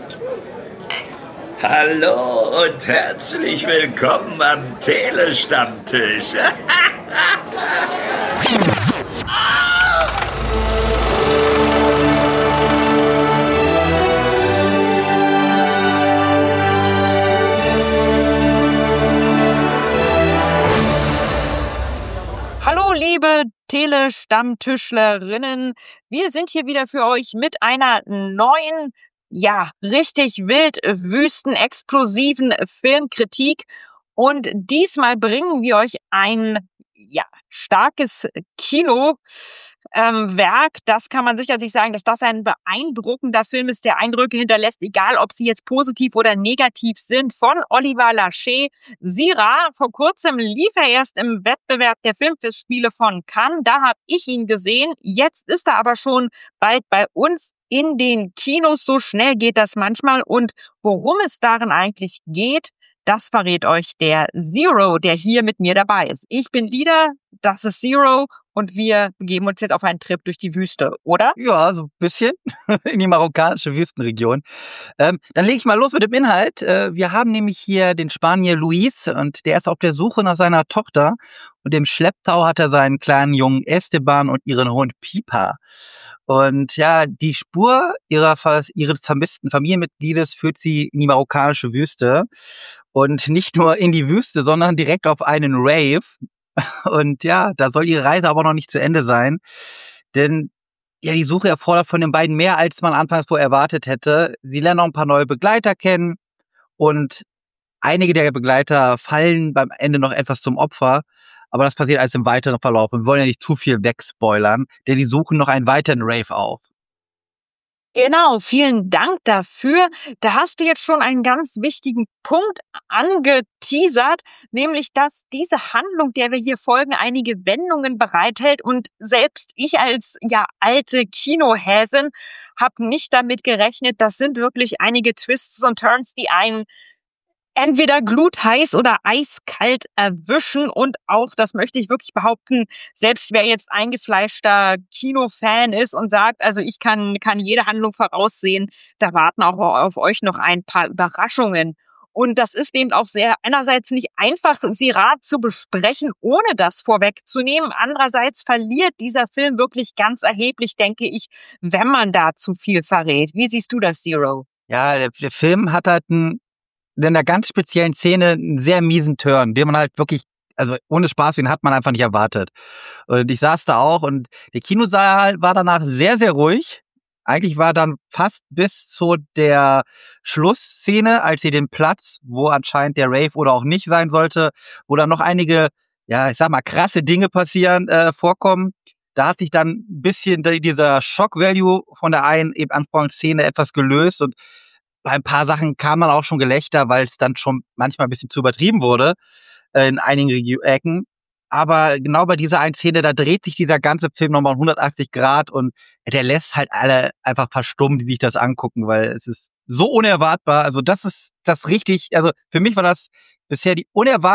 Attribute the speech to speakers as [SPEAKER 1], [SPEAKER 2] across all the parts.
[SPEAKER 1] Hallo und herzlich willkommen am Telestammtisch.
[SPEAKER 2] Hallo, liebe Telestammtischlerinnen. Wir sind hier wieder für euch mit einer neuen, richtig wild wüstenexplosiven Filmkritik. Und diesmal bringen wir euch ein, starkes Kino-Werk. Das kann man sicherlich sagen, dass das ein beeindruckender Film ist, der Eindrücke hinterlässt, egal ob sie jetzt positiv oder negativ sind, von Oliver Lachey. Sira, vor kurzem lief er erst im Wettbewerb der Filmfestspiele von Cannes. Da habe ich ihn gesehen. Jetzt ist er aber schon bald bei uns in den Kinos. So schnell geht das manchmal. Und worum es darin eigentlich geht, das verrät euch der Zero, der hier mit mir dabei ist. Ich bin Lida, das ist Zero und wir begeben uns jetzt auf einen Trip durch die Wüste, oder?
[SPEAKER 3] Ja, so ein bisschen in die marokkanische Wüstenregion. Dann lege ich mal los mit dem Inhalt. Wir haben nämlich hier den Spanier Luis und der ist auf der Suche nach seiner Tochter und im Schlepptau hat er seinen kleinen Jungen Esteban und ihren Hund Pipa. Und ja, die Spur ihres vermissten Familienmitgliedes führt sie in die marokkanische Wüste und nicht nur in die Wüste, sondern direkt auf einen Rave. Und ja, da soll ihre Reise aber noch nicht zu Ende sein, denn ja, die Suche erfordert von den beiden mehr, als man anfangs wohl erwartet hätte. Sie lernen noch ein paar neue Begleiter kennen und einige der Begleiter fallen beim Ende noch etwas zum Opfer, aber das passiert alles im weiteren Verlauf. Und wir wollen ja nicht zu viel wegspoilern, denn sie suchen noch einen weiteren Rave auf.
[SPEAKER 2] Genau, vielen Dank dafür. Da hast du jetzt schon einen ganz wichtigen Punkt angeteasert, nämlich, dass diese Handlung, der wir hier folgen, einige Wendungen bereithält. Und selbst ich als alte Kinohäsin habe nicht damit gerechnet. Das sind wirklich einige Twists und Turns, die einen entweder glutheiß oder eiskalt erwischen und auch, das möchte ich wirklich behaupten, selbst wer jetzt eingefleischter Kinofan ist und sagt, also ich kann jede Handlung voraussehen, da warten auch auf euch noch ein paar Überraschungen. Und das ist eben auch sehr einerseits nicht einfach, Sirah zu besprechen, ohne das vorwegzunehmen. Andererseits verliert dieser Film wirklich ganz erheblich, denke ich, wenn man da zu viel verrät. Wie siehst du das, Zero?
[SPEAKER 3] Ja, der Film hat halt in einer ganz speziellen Szene einen sehr miesen Turn, den man halt wirklich, also ohne Spaß, den hat man einfach nicht erwartet. Und ich saß da auch und der Kinosaal war danach sehr, sehr ruhig. Eigentlich war dann fast bis zu der Schlussszene, als sie den Platz, wo anscheinend der Rave oder auch nicht sein sollte, wo dann noch einige, krasse Dinge passieren, vorkommen. Da hat sich dann ein bisschen dieser Shock-Value von der einen eben Anfangsszene etwas gelöst und bei ein paar Sachen kam dann auch schon Gelächter, weil es dann schon manchmal ein bisschen zu übertrieben wurde in einigen Ecken. Aber genau bei dieser einen Szene, da dreht sich dieser ganze Film nochmal 180 Grad und der lässt halt alle einfach verstummen, die sich das angucken, weil es ist so unerwartbar. Also das ist das richtig, also für mich war das bisher die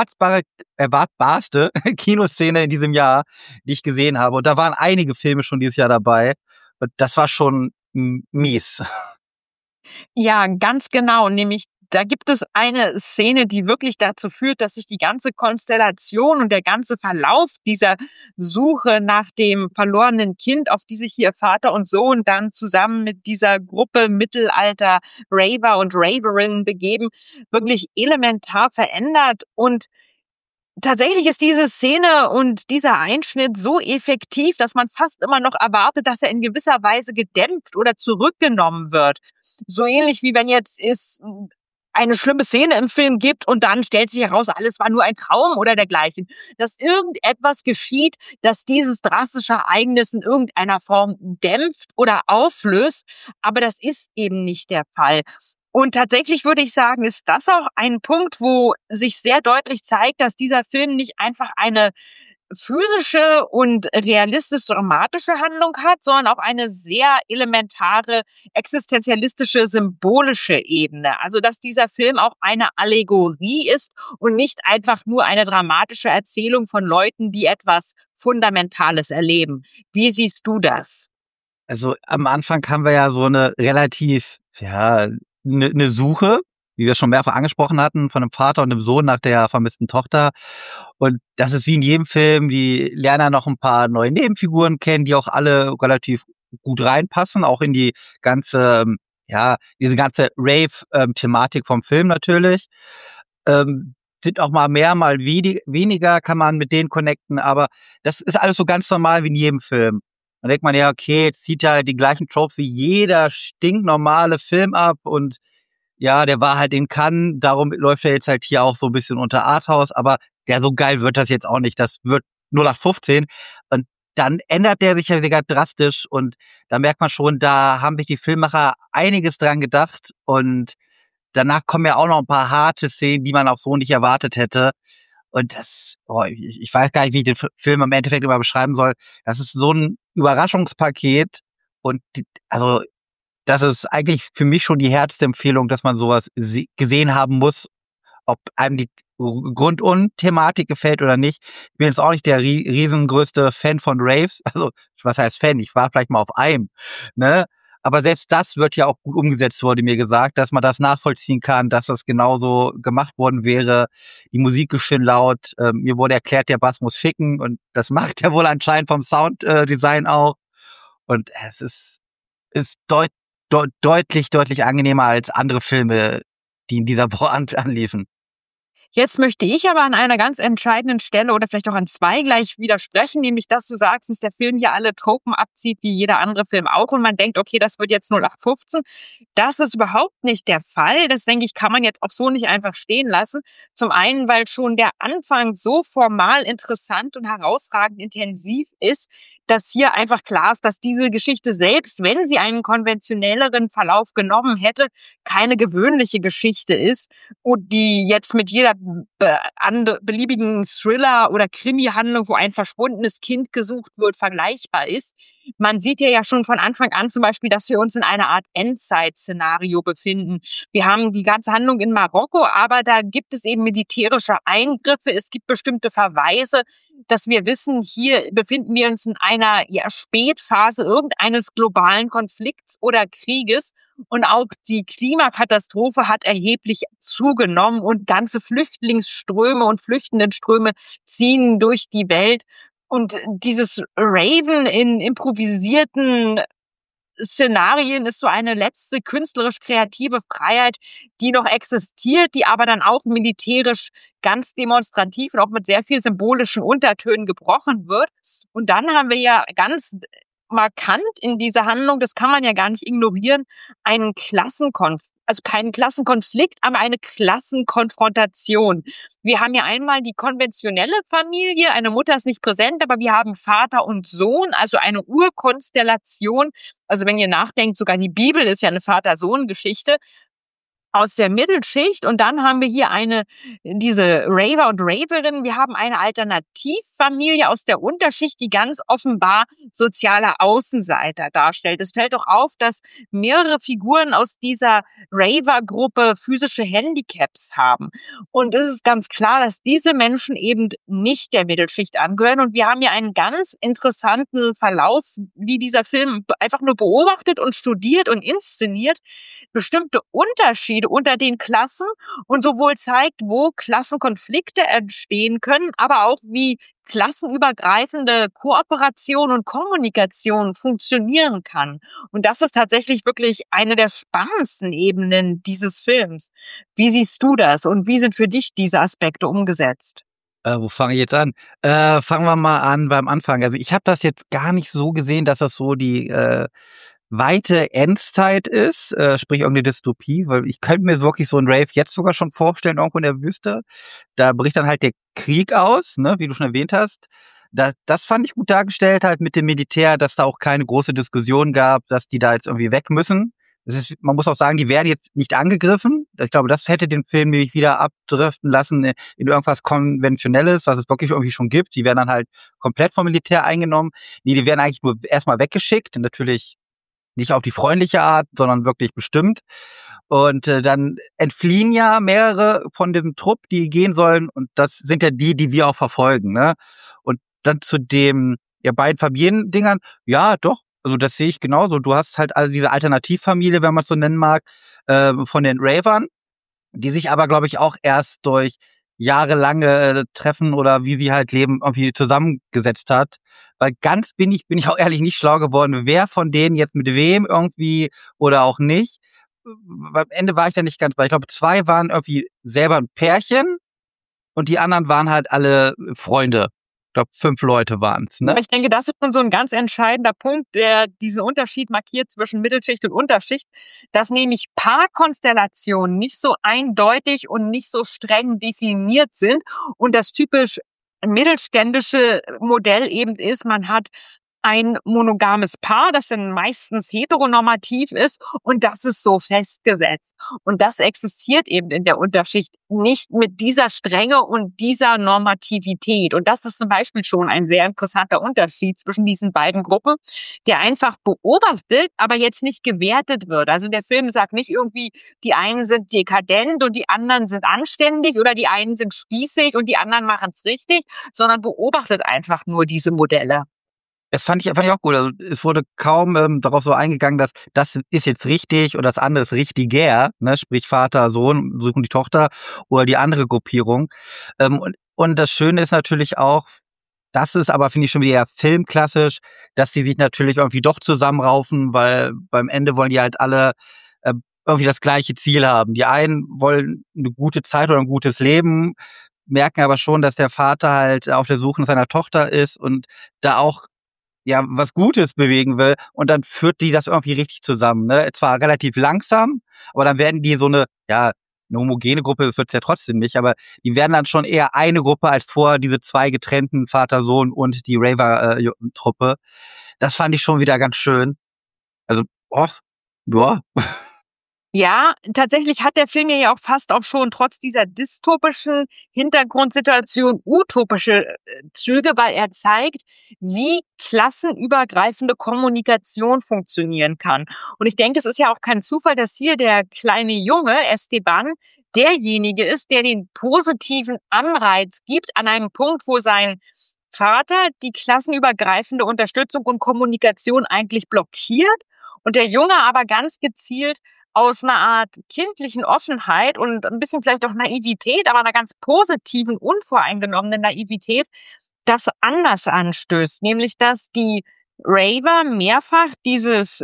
[SPEAKER 3] erwartbarste Kinoszene in diesem Jahr, die ich gesehen habe. Und da waren einige Filme schon dieses Jahr dabei. Und das war schon mies.
[SPEAKER 2] Ja, ganz genau. Nämlich, da gibt es eine Szene, die wirklich dazu führt, dass sich die ganze Konstellation und der ganze Verlauf dieser Suche nach dem verlorenen Kind, auf die sich hier Vater und Sohn dann zusammen mit dieser Gruppe Mittelalter Raver und Raverinnen begeben, wirklich elementar verändert. Und tatsächlich ist diese Szene und dieser Einschnitt so effektiv, dass man fast immer noch erwartet, dass er in gewisser Weise gedämpft oder zurückgenommen wird. So ähnlich wie wenn jetzt es eine schlimme Szene im Film gibt und dann stellt sich heraus, alles war nur ein Traum oder dergleichen. Dass irgendetwas geschieht, das dieses drastische Ereignis in irgendeiner Form dämpft oder auflöst. Aber das ist eben nicht der Fall. Und tatsächlich würde ich sagen, ist das auch ein Punkt, wo sich sehr deutlich zeigt, dass dieser Film nicht einfach eine physische und realistisch-dramatische Handlung hat, sondern auch eine sehr elementare, existenzialistische, symbolische Ebene. Also, dass dieser Film auch eine Allegorie ist und nicht einfach nur eine dramatische Erzählung von Leuten, die etwas Fundamentales erleben. Wie siehst du das?
[SPEAKER 3] Also am Anfang haben wir ja so eine relativ, eine Suche, wie wir schon mehrfach angesprochen hatten, von einem Vater und einem Sohn nach der vermissten Tochter. Und das ist wie in jedem Film, die lernen ja noch ein paar neue Nebenfiguren kennen, die auch alle relativ gut reinpassen, auch in die ganze, diese ganze Rave-Thematik vom Film natürlich. Sind auch mal mehr, mal weniger, kann man mit denen connecten, aber das ist alles so ganz normal wie in jedem Film. Dann denkt man ja, okay, jetzt zieht ja die gleichen Tropes wie jeder stinknormale Film ab und ja, der war halt in Cannes, darum läuft er jetzt halt hier auch so ein bisschen unter Arthouse, aber ja, so geil wird das jetzt auch nicht. Das wird 0815 und dann ändert der sich ja wieder drastisch und da merkt man schon, da haben sich die Filmemacher einiges dran gedacht und danach kommen ja auch noch ein paar harte Szenen, die man auch so nicht erwartet hätte. Und ich weiß gar nicht, wie ich den Film im Endeffekt immer beschreiben soll. Das ist so ein Überraschungspaket und also das ist eigentlich für mich schon die härteste Empfehlung, dass man sowas gesehen haben muss, ob einem die Grund- und Thematik gefällt oder nicht. Ich bin jetzt auch nicht der riesengrößte Fan von Raves. Also, was heißt Fan? Ich war vielleicht mal auf einem, ne? Aber selbst das wird ja auch gut umgesetzt, wurde mir gesagt, dass man das nachvollziehen kann, dass das genauso gemacht worden wäre. Die Musik ist schön laut. Mir wurde erklärt, der Bass muss ficken und das macht er wohl anscheinend vom Sounddesign auch. Und es ist deutlich angenehmer als andere Filme, die in dieser Woche anliefen.
[SPEAKER 2] Jetzt möchte ich aber an einer ganz entscheidenden Stelle oder vielleicht auch an zwei gleich widersprechen, nämlich dass du sagst, dass der Film hier alle Tropen abzieht, wie jeder andere Film auch und man denkt, okay, das wird jetzt 0815. Das ist überhaupt nicht der Fall. Das, denke ich, kann man jetzt auch so nicht einfach stehen lassen. Zum einen, weil schon der Anfang so formal interessant und herausragend intensiv ist, dass hier einfach klar ist, dass diese Geschichte selbst, wenn sie einen konventionelleren Verlauf genommen hätte, keine gewöhnliche Geschichte ist und die jetzt mit jeder beliebigen Thriller- oder Krimi-Handlung, wo ein verschwundenes Kind gesucht wird, vergleichbar ist. Man sieht ja schon von Anfang an zum Beispiel, dass wir uns in einer Art Endzeit-Szenario befinden. Wir haben die ganze Handlung in Marokko, aber da gibt es eben militärische Eingriffe. Es gibt bestimmte Verweise, dass wir wissen, hier befinden wir uns in einer Spätphase irgendeines globalen Konflikts oder Krieges. Und auch die Klimakatastrophe hat erheblich zugenommen und ganze Flüchtlingsströme und Flüchtendenströme ziehen durch die Welt. Und dieses Raven in improvisierten Szenarien ist so eine letzte künstlerisch-kreative Freiheit, die noch existiert, die aber dann auch militärisch ganz demonstrativ und auch mit sehr viel symbolischen Untertönen gebrochen wird. Und dann haben wir ja ganz markant in dieser Handlung, das kann man ja gar nicht ignorieren, einen also keinen Klassenkonflikt, aber eine Klassenkonfrontation. Wir haben ja einmal die konventionelle Familie, eine Mutter ist nicht präsent, aber wir haben Vater und Sohn, also eine Urkonstellation. Also wenn ihr nachdenkt, sogar die Bibel ist ja eine Vater-Sohn-Geschichte aus der Mittelschicht und dann haben wir hier diese Raver und Raverin. Wir haben eine Alternativfamilie aus der Unterschicht, die ganz offenbar soziale Außenseiter darstellt. Es fällt auch auf, dass mehrere Figuren aus dieser Raver-Gruppe physische Handicaps haben. Und es ist ganz klar, dass diese Menschen eben nicht der Mittelschicht angehören. Und wir haben hier einen ganz interessanten Verlauf, wie dieser Film einfach nur beobachtet und studiert und inszeniert, bestimmte Unterschiede unter den Klassen und sowohl zeigt, wo Klassenkonflikte entstehen können, aber auch wie klassenübergreifende Kooperation und Kommunikation funktionieren kann. Und das ist tatsächlich wirklich eine der spannendsten Ebenen dieses Films. Wie siehst du das und wie sind für dich diese Aspekte umgesetzt?
[SPEAKER 3] Wo fange ich jetzt an? Fangen wir mal an beim Anfang. Also ich habe das jetzt gar nicht so gesehen, dass das so die weite Endzeit ist, sprich irgendeine Dystopie, weil ich könnte mir wirklich so ein Rave jetzt sogar schon vorstellen, irgendwo in der Wüste. Da bricht dann halt der Krieg aus, ne, wie du schon erwähnt hast. Das fand ich gut dargestellt, halt mit dem Militär, dass da auch keine große Diskussion gab, dass die da jetzt irgendwie weg müssen. Man muss auch sagen, die werden jetzt nicht angegriffen. Ich glaube, das hätte den Film nämlich wieder abdriften lassen in irgendwas Konventionelles, was es wirklich irgendwie schon gibt. Die werden dann halt komplett vom Militär eingenommen. Nee, die werden eigentlich nur erstmal weggeschickt. Natürlich nicht auf die freundliche Art, sondern wirklich bestimmt. Und dann entfliehen ja mehrere von dem Trupp, die gehen sollen. Und das sind ja die wir auch verfolgen, ne? Und dann zu dem, ja, beiden Familiendingern, ja, doch. Also das sehe ich genauso. Du hast halt also diese Alternativfamilie, wenn man es so nennen mag. von den Ravern, die sich aber, glaube ich, auch erst durch jahrelange Treffen oder wie sie halt leben, irgendwie zusammengesetzt hat. Weil bin ich auch ehrlich nicht schlau geworden, wer von denen jetzt mit wem irgendwie oder auch nicht. Am Ende war ich da nicht ganz bei. Ich glaube, 2 waren irgendwie selber ein Pärchen und die anderen waren halt alle Freunde. Ich glaube, 5 Leute waren's, ne?
[SPEAKER 2] Aber ich denke, das ist schon so ein ganz entscheidender Punkt, der diesen Unterschied markiert zwischen Mittelschicht und Unterschicht, dass nämlich Paarkonstellationen nicht so eindeutig und nicht so streng definiert sind und das typisch mittelständische Modell eben ist, man hat ein monogames Paar, das dann meistens heteronormativ ist und das ist so festgesetzt. Und das existiert eben in der Unterschicht nicht mit dieser Strenge und dieser Normativität. Und das ist zum Beispiel schon ein sehr interessanter Unterschied zwischen diesen beiden Gruppen, der einfach beobachtet, aber jetzt nicht gewertet wird. Also der Film sagt nicht irgendwie, die einen sind dekadent und die anderen sind anständig oder die einen sind spießig und die anderen machen es richtig, sondern beobachtet einfach nur diese Modelle.
[SPEAKER 3] Das fand ich auch gut. Also es wurde kaum darauf so eingegangen, dass das ist jetzt richtig oder das andere ist richtiger, ne? Sprich Vater, Sohn suchen die Tochter oder die andere Gruppierung. Und das Schöne ist natürlich auch, das ist aber, finde ich, schon wieder filmklassisch, dass sie sich natürlich irgendwie doch zusammenraufen, weil beim Ende wollen die halt alle irgendwie das gleiche Ziel haben. Die einen wollen eine gute Zeit oder ein gutes Leben, merken aber schon, dass der Vater halt auf der Suche nach seiner Tochter ist und da auch was Gutes bewegen will und dann führt die das irgendwie richtig zusammen, ne? Zwar relativ langsam, aber dann werden die so eine homogene Gruppe wird's ja trotzdem nicht, aber die werden dann schon eher eine Gruppe als vorher diese 2 getrennten Vater, Sohn und die Raver-Truppe. Das fand ich schon wieder ganz schön. Also, ja.
[SPEAKER 2] Ja, tatsächlich hat der Film ja auch fast auch schon trotz dieser dystopischen Hintergrundsituation utopische Züge, weil er zeigt, wie klassenübergreifende Kommunikation funktionieren kann. Und ich denke, es ist ja auch kein Zufall, dass hier der kleine Junge, Esteban, derjenige ist, der den positiven Anreiz gibt an einem Punkt, wo sein Vater die klassenübergreifende Unterstützung und Kommunikation eigentlich blockiert und der Junge aber ganz gezielt aus einer Art kindlichen Offenheit und ein bisschen vielleicht auch Naivität, aber einer ganz positiven, unvoreingenommenen Naivität, das anders anstößt. Nämlich, dass die Raver mehrfach dieses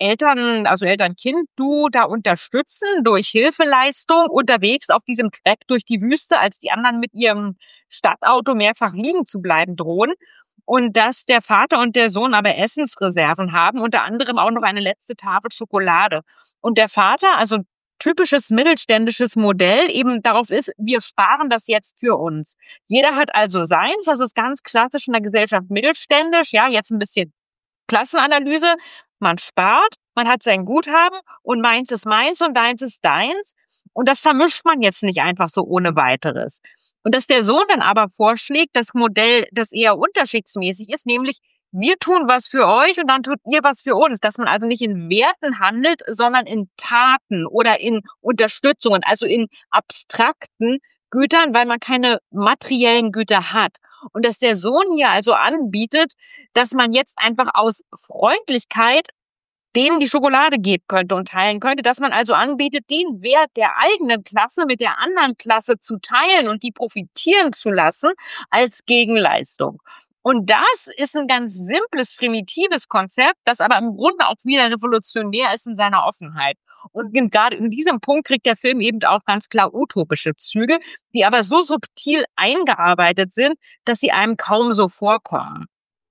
[SPEAKER 2] Eltern-Kind-Duo da unterstützen durch Hilfeleistung unterwegs auf diesem Trek durch die Wüste, als die anderen mit ihrem Stadtauto mehrfach liegen zu bleiben drohen. Und dass der Vater und der Sohn aber Essensreserven haben, unter anderem auch noch eine letzte Tafel Schokolade. Und der Vater, also typisches mittelständisches Modell, eben darauf ist, wir sparen das jetzt für uns. Jeder hat also seins, das ist ganz klassisch in der Gesellschaft mittelständisch, ja, jetzt ein bisschen Klassenanalyse. Man spart, man hat sein Guthaben und meins ist meins und deins ist deins. Und das vermischt man jetzt nicht einfach so ohne weiteres. Und dass der Sohn dann aber vorschlägt, das Modell, das eher unterschichtsmäßig ist, nämlich wir tun was für euch und dann tut ihr was für uns. Dass man also nicht in Werten handelt, sondern in Taten oder in Unterstützungen, also in abstrakten Gütern, weil man keine materiellen Güter hat. Und dass der Sohn hier also anbietet, dass man jetzt einfach aus Freundlichkeit denen die Schokolade geben könnte und teilen könnte, dass man also anbietet, den Wert der eigenen Klasse mit der anderen Klasse zu teilen und die profitieren zu lassen als Gegenleistung. Und das ist ein ganz simples, primitives Konzept, das aber im Grunde auch wieder revolutionär ist in seiner Offenheit. Und gerade in diesem Punkt kriegt der Film eben auch ganz klar utopische Züge, die aber so subtil eingearbeitet sind, dass sie einem kaum so vorkommen.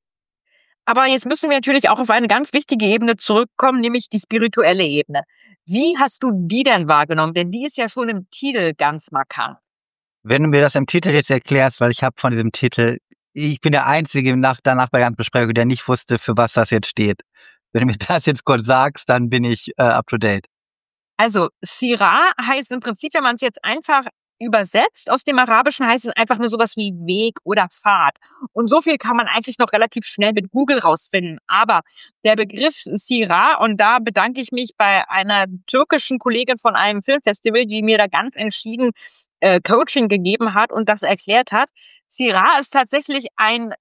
[SPEAKER 2] Aber jetzt müssen wir natürlich auch auf eine ganz wichtige Ebene zurückkommen, nämlich die spirituelle Ebene. Wie hast du die denn wahrgenommen? Denn die ist ja schon im Titel ganz markant.
[SPEAKER 3] Wenn du mir das im Titel jetzt erklärst, weil ich habe von diesem Titel, ich bin der Einzige danach bei der ganzen Besprechung, der nicht wusste, für was das jetzt steht. Wenn du mir das jetzt kurz sagst, dann bin ich up to date.
[SPEAKER 2] Also Sirah heißt im Prinzip, wenn man es jetzt einfach übersetzt aus dem Arabischen, heißt es einfach nur sowas wie Weg oder Pfad. Und so viel kann man eigentlich noch relativ schnell mit Google rausfinden. Aber der Begriff Sirah, und da bedanke ich mich bei einer türkischen Kollegin von einem Filmfestival, die mir da ganz entschieden Coaching gegeben hat und das erklärt hat. Sirah ist tatsächlich ein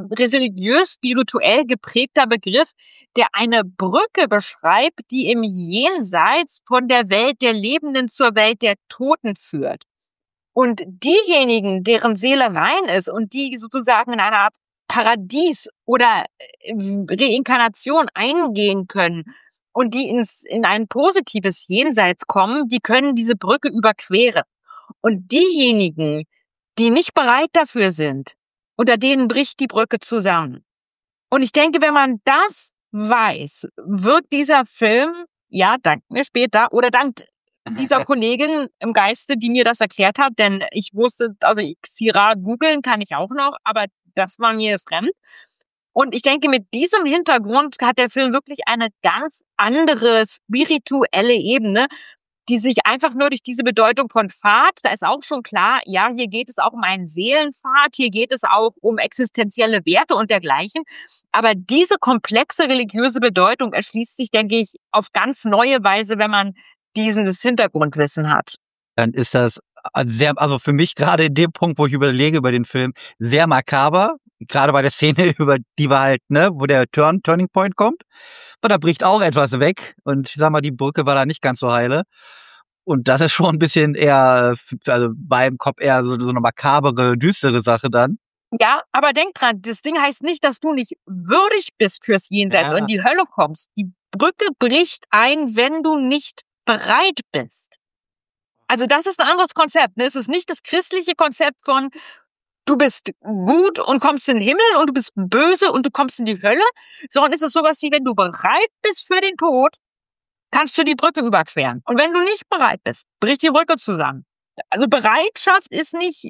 [SPEAKER 2] religiös-spirituell geprägter Begriff, der eine Brücke beschreibt, die im Jenseits von der Welt der Lebenden zur Welt der Toten führt. Und diejenigen, deren Seele rein ist und die sozusagen in eine Art Paradies oder Reinkarnation eingehen können und die in ein positives Jenseits kommen, die können diese Brücke überqueren. Und diejenigen, die nicht bereit dafür sind, unter denen bricht die Brücke zusammen. Und ich denke, wenn man das weiß, wird dieser Film, ja, dank mir später oder dank dieser Kollegin im Geiste, die mir das erklärt hat, denn ich wusste, also Sirah googeln kann ich auch noch, aber das war mir fremd. Und ich denke, mit diesem Hintergrund hat der Film wirklich eine ganz andere spirituelle Ebene, die sich einfach nur durch diese Bedeutung von Pfad, da ist auch schon klar, ja, hier geht es auch um einen Seelenpfad, hier geht es auch um existenzielle Werte und dergleichen. Aber diese komplexe religiöse Bedeutung erschließt sich, denke ich, auf ganz neue Weise, wenn man dieses Hintergrundwissen hat.
[SPEAKER 3] Dann ist das sehr, also für mich gerade in dem Punkt, wo ich überlege über den Film, sehr makaber. Gerade bei der Szene, über die wir halt, ne, wo der Turning Point kommt. Und da bricht auch etwas weg. Und ich sag mal, die Brücke war da nicht ganz so heile. Und das ist schon ein bisschen eher, also beim Kopf eher so eine makabere, düstere Sache dann.
[SPEAKER 2] Ja, aber denk dran, das Ding heißt nicht, dass du nicht würdig bist fürs Jenseits und in die Hölle kommst. Die Brücke bricht ein, wenn du nicht bereit bist. Also das ist ein anderes Konzept. Ne? Es ist nicht das christliche Konzept von du bist gut und kommst in den Himmel und du bist böse und du kommst in die Hölle, sondern es ist sowas wie, wenn du bereit bist für den Tod, kannst du die Brücke überqueren. Und wenn du nicht bereit bist, bricht die Brücke zusammen. Also Bereitschaft ist nicht,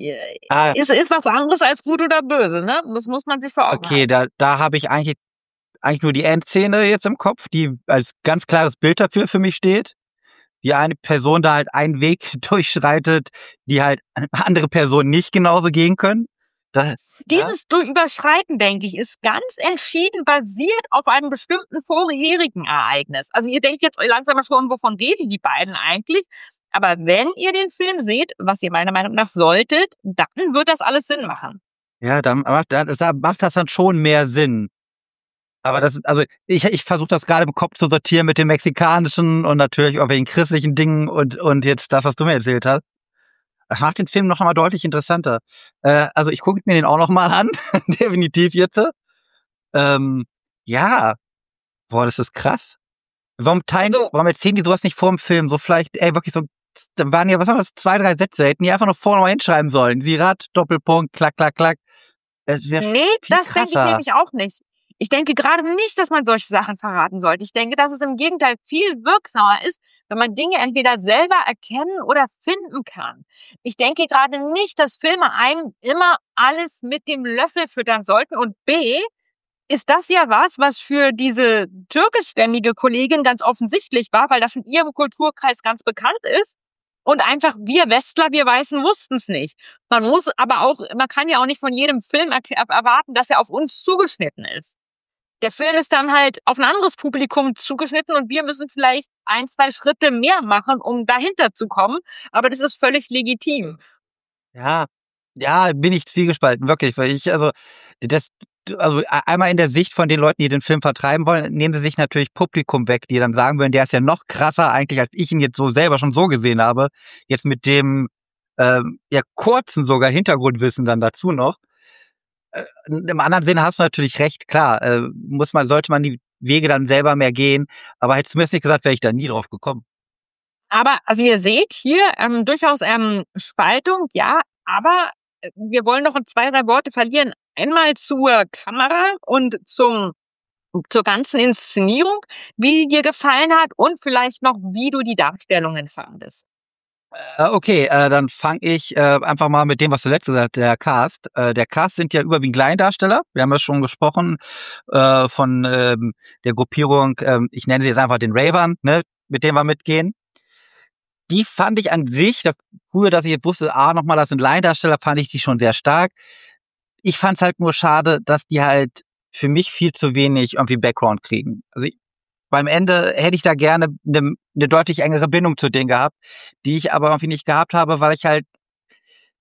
[SPEAKER 2] ist was anderes als gut oder böse, ne? Das muss man sich vor Augen
[SPEAKER 3] halten. Okay, da habe ich eigentlich nur die Endszene jetzt im Kopf, die als ganz klares Bild dafür für mich steht. Wie eine Person da halt einen Weg durchschreitet, die halt andere Personen nicht genauso gehen können.
[SPEAKER 2] Dieses Überschreiten, denke ich, ist ganz entschieden basiert auf einem bestimmten vorherigen Ereignis. Also ihr denkt jetzt langsam mal schon, wovon reden die beiden eigentlich? Aber wenn ihr den Film seht, was ihr meiner Meinung nach solltet, dann wird das alles Sinn machen.
[SPEAKER 3] Ja, da macht das dann schon mehr Sinn. Aber das, also ich versuche das gerade im Kopf zu sortieren mit dem mexikanischen und natürlich irgendwelchen christlichen Dingen und jetzt das, was du mir erzählt hast. Das macht den Film noch mal deutlich interessanter. Also ich gucke mir den auch noch mal an, definitiv jetzt. Ja, boah, das ist krass. Warum erzählen die sowas nicht vor dem Film? So vielleicht, wirklich so, da waren ja, was waren das, 2, 3 Sätze, hätten die einfach noch vorne mal hinschreiben sollen. Sirah, Doppelpunkt, klack, klack, klack.
[SPEAKER 2] Nee, das denke ich nämlich auch nicht. Ich denke gerade nicht, dass man solche Sachen verraten sollte. Ich denke, dass es im Gegenteil viel wirksamer ist, wenn man Dinge entweder selber erkennen oder finden kann. Ich denke gerade nicht, dass Filme einem immer alles mit dem Löffel füttern sollten. Und B, ist das ja was für diese türkischstämmige Kollegin ganz offensichtlich war, weil das in ihrem Kulturkreis ganz bekannt ist. Und einfach wir Westler, wir Weißen wussten es nicht. Man kann ja auch nicht von jedem Film erwarten, dass er auf uns zugeschnitten ist. Der Film ist dann halt auf ein anderes Publikum zugeschnitten und wir müssen vielleicht 1, 2 Schritte mehr machen, um dahinter zu kommen. Aber das ist völlig legitim.
[SPEAKER 3] Ja, bin ich zwiegespalten, wirklich, weil also einmal in der Sicht von den Leuten, die den Film vertreiben wollen, nehmen sie sich natürlich Publikum weg, die dann sagen würden, der ist ja noch krasser eigentlich, als ich ihn jetzt so selber schon so gesehen habe. Jetzt mit dem kurzen sogar Hintergrundwissen dann dazu noch. Im anderen Sinne hast du natürlich recht, klar, sollte man die Wege dann selber mehr gehen, aber hättest du mir jetzt nicht gesagt, wäre ich da nie drauf gekommen.
[SPEAKER 2] Aber, also ihr seht hier durchaus Spaltung, ja, aber wir wollen noch 2, 3 Worte verlieren. Einmal zur Kamera und zur ganzen Inszenierung, wie dir gefallen hat und vielleicht noch, wie du die Darstellungen fandest.
[SPEAKER 3] Okay, dann fange ich einfach mal mit dem, was du letztes gesagt hast, der Cast. Der Cast sind ja überwiegend Laiendarsteller. Wir haben ja schon gesprochen von der Gruppierung, ich nenne sie jetzt einfach den Ravern, ne, mit dem wir mitgehen. Die fand ich an sich, früher, dass ich jetzt wusste, nochmal, das sind Laiendarsteller, fand ich die schon sehr stark. Ich fand es halt nur schade, dass die halt für mich viel zu wenig irgendwie Background kriegen. Also beim Ende hätte ich da gerne eine deutlich engere Bindung zu denen gehabt, die ich aber irgendwie nicht gehabt habe, weil ich halt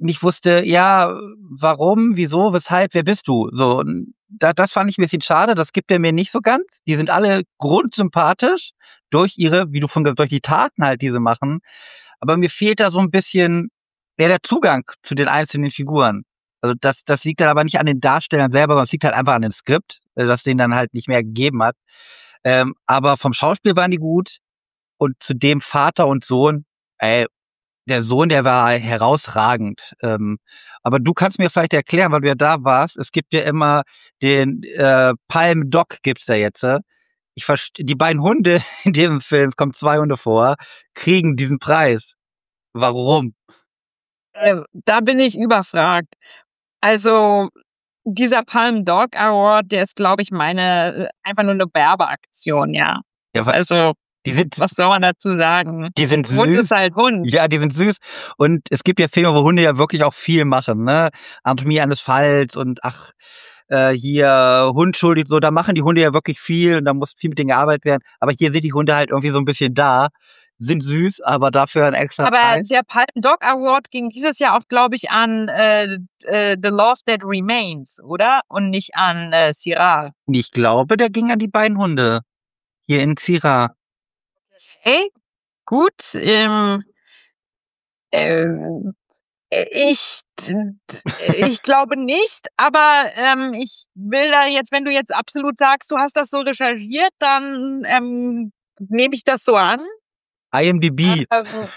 [SPEAKER 3] nicht wusste, ja, warum, wieso, weshalb, wer bist du? So, und das fand ich ein bisschen schade, das gibt er mir nicht so ganz. Die sind alle grundsympathisch durch ihre, wie du von gesagt, durch die Taten halt, die sie machen. Aber mir fehlt da so ein bisschen der Zugang zu den einzelnen Figuren. Also das liegt dann aber nicht an den Darstellern selber, sondern es liegt halt einfach an dem Skript, das denen dann halt nicht mehr gegeben hat. Aber vom Schauspiel waren die gut und zu dem Vater und Sohn, der Sohn, der war herausragend. Aber du kannst mir vielleicht erklären, weil du ja da warst, es gibt ja immer den Palm Dog gibt's da jetzt. Die beiden Hunde in diesem Film, es kommen 2 Hunde vor, kriegen diesen Preis. Warum?
[SPEAKER 2] Da bin ich überfragt. Also dieser Palm Dog Award, der ist, glaube ich, einfach nur eine Werbeaktion, ja.
[SPEAKER 3] Ja,
[SPEAKER 2] Also
[SPEAKER 3] die
[SPEAKER 2] was soll man dazu sagen?
[SPEAKER 3] Die sind süß.
[SPEAKER 2] Hund ist halt Hund.
[SPEAKER 3] Ja, die sind süß. Und es gibt ja Filme, wo Hunde ja wirklich auch viel machen, ne? Anatomie eines Falls und hier Hund schuldig, so, da machen die Hunde ja wirklich viel und da muss viel mit denen gearbeitet werden. Aber hier sind die Hunde halt irgendwie so ein bisschen da, sind süß, aber dafür ein extra
[SPEAKER 2] Aber
[SPEAKER 3] Preis.
[SPEAKER 2] der Palm Dog Award ging dieses Jahr auch, glaube ich, an The Love That Remains, oder? Und nicht an Syrah.
[SPEAKER 3] Ich glaube, der ging an die beiden Hunde hier in Syrah.
[SPEAKER 2] Hey, gut. Ich glaube nicht, aber ich will da jetzt, wenn du jetzt absolut sagst, du hast das so recherchiert, dann nehme ich das so an.
[SPEAKER 3] IMDb.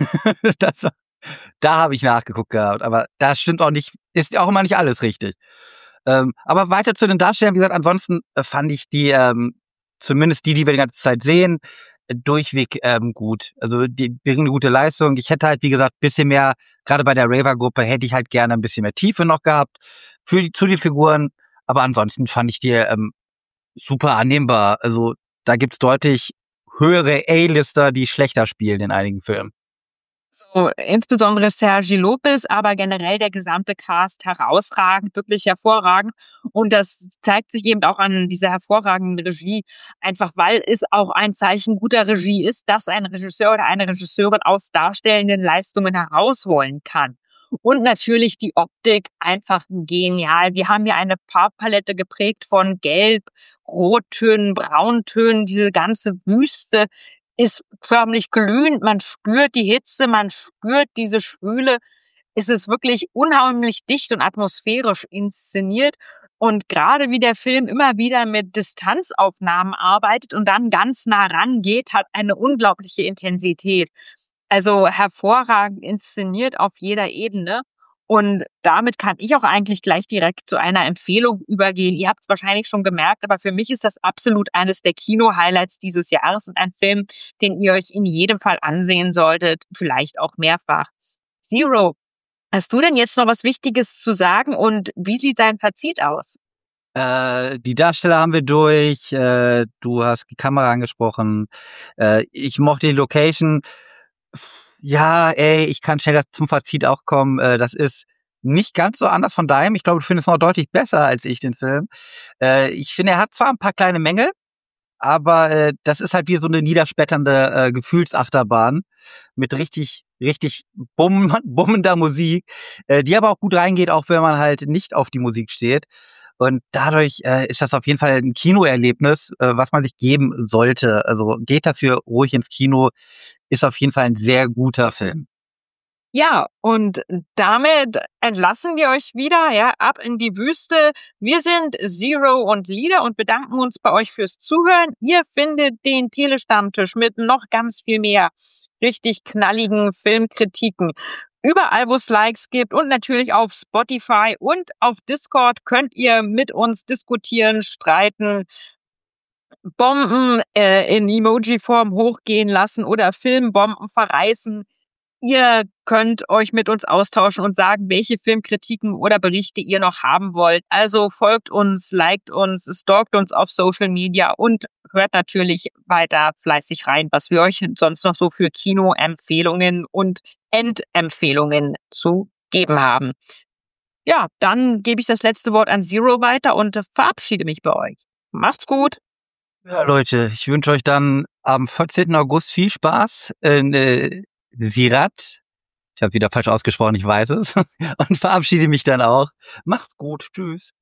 [SPEAKER 3] Da habe ich nachgeguckt gehabt, aber das stimmt auch nicht, ist auch immer nicht alles richtig. Aber weiter zu den Darstellern, wie gesagt, ansonsten fand ich die, zumindest die wir die ganze Zeit sehen, durchweg gut. Also die bringen eine gute Leistung. Ich hätte halt, wie gesagt, ein bisschen mehr, gerade bei der Raver-Gruppe, hätte ich halt gerne ein bisschen mehr Tiefe noch gehabt zu den Figuren. Aber ansonsten fand ich die super annehmbar. Also da gibt's deutlich höhere A-Lister, die schlechter spielen in einigen Filmen.
[SPEAKER 2] So, insbesondere Sergi Lopez, aber generell der gesamte Cast herausragend, wirklich hervorragend. Und das zeigt sich eben auch an dieser hervorragenden Regie, einfach weil es auch ein Zeichen guter Regie ist, dass ein Regisseur oder eine Regisseurin aus darstellenden Leistungen herausholen kann. Und natürlich die Optik einfach genial. Wir haben hier eine Farbpalette geprägt von Gelb, Rottönen, Brauntönen, diese ganze Wüste ist förmlich glühend, man spürt die Hitze, man spürt diese Schwüle. Es ist wirklich unheimlich dicht und atmosphärisch inszeniert. Und gerade wie der Film immer wieder mit Distanzaufnahmen arbeitet und dann ganz nah rangeht, hat eine unglaubliche Intensität. Also hervorragend inszeniert auf jeder Ebene. Und damit kann ich auch eigentlich gleich direkt zu einer Empfehlung übergehen. Ihr habt es wahrscheinlich schon gemerkt, aber für mich ist das absolut eines der Kino-Highlights dieses Jahres und ein Film, den ihr euch in jedem Fall ansehen solltet, vielleicht auch mehrfach. Zero, hast du denn jetzt noch was Wichtiges zu sagen und wie sieht dein Fazit aus?
[SPEAKER 3] Die Darsteller haben wir durch, du hast die Kamera angesprochen, ich mochte die Location. Ja, ich kann schnell zum Fazit auch kommen. Das ist nicht ganz so anders von deinem. Ich glaube, du findest es noch deutlich besser als ich den Film. Ich finde, er hat zwar ein paar kleine Mängel, aber das ist halt wie so eine niederschmetternde Gefühlsachterbahn mit richtig bummender Musik, die aber auch gut reingeht, auch wenn man halt nicht auf die Musik steht. Und dadurch ist das auf jeden Fall ein Kinoerlebnis, was man sich geben sollte. Also geht dafür ruhig ins Kino. Ist auf jeden Fall ein sehr guter Film.
[SPEAKER 2] Ja, und damit entlassen wir euch wieder, ja, ab in die Wüste. Wir sind Zero und Lieder und bedanken uns bei euch fürs Zuhören. Ihr findet den Telestammtisch mit noch ganz viel mehr richtig knalligen Filmkritiken überall, wo es Likes gibt und natürlich auf Spotify und auf Discord könnt ihr mit uns diskutieren, streiten, Bomben in Emoji-Form hochgehen lassen oder Filmbomben verreißen. Ihr könnt euch mit uns austauschen und sagen, welche Filmkritiken oder Berichte ihr noch haben wollt. Also folgt uns, liked uns, stalkt uns auf Social Media und hört natürlich weiter fleißig rein, was wir euch sonst noch so für Kinoempfehlungen und Endempfehlungen zu geben haben. Ja, dann gebe ich das letzte Wort an Zero weiter und verabschiede mich bei euch. Macht's gut!
[SPEAKER 3] Ja, Leute, ich wünsche euch dann am 14. August viel Spaß in Sirat, Ich habe wieder falsch ausgesprochen, ich weiß es. Und verabschiede mich dann auch. Macht's gut, tschüss.